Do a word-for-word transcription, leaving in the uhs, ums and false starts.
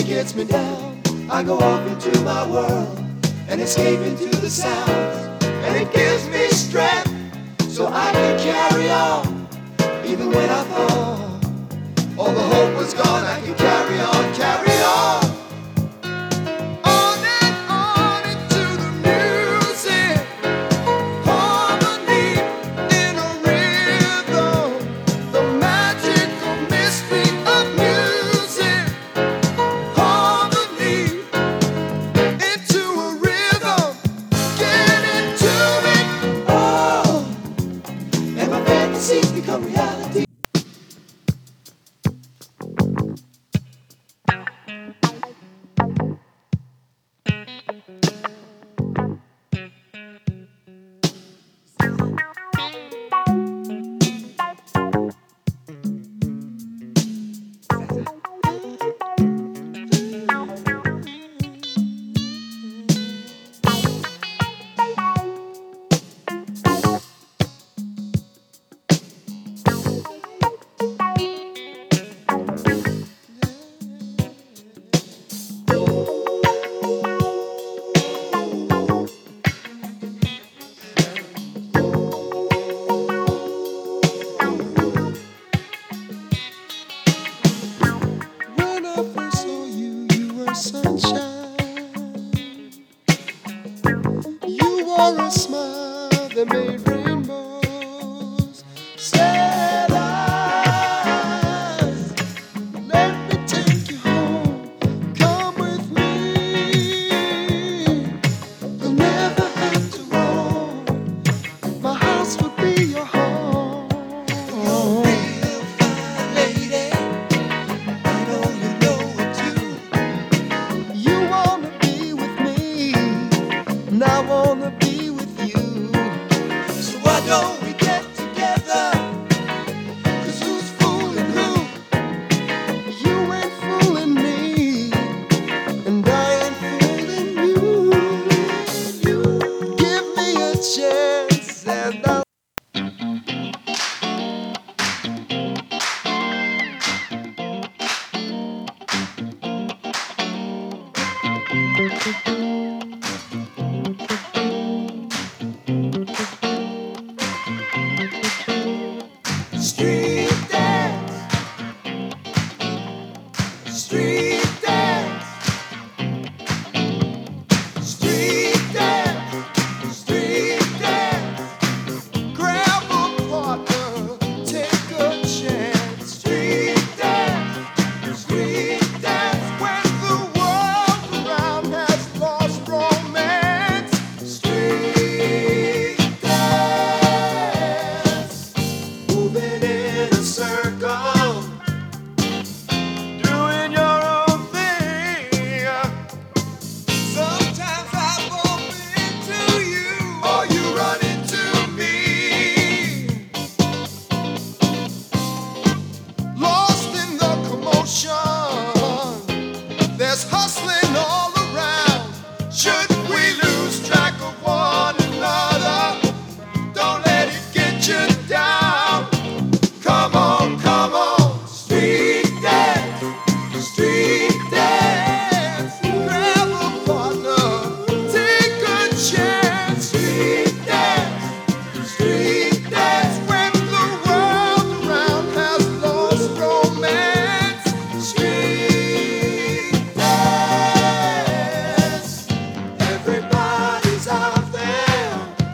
gets me down, I go off into my world and escape into the sounds. And it gives me strength so I can carry on. Even when I thought all the hope was gone, I can carry on, carry on. On and on into the music, harmony in a rhythm, the magical mystery of music, harmony into a rhythm, get into it, oh, and my fantasies become reality. When I first saw you, you were sunshine. You wore a smile that made rainbows. Sad eyes, let me take you home. Come with me. You'll never have to roam. My house would be your home. You're real fine lady. I know you know it too. You wanna be with me, and I wanna be with you. So why don't we get together? 'Cause who's fooling who? You ain't fooling me, and I ain't fooling you. You give me a chance, and I'll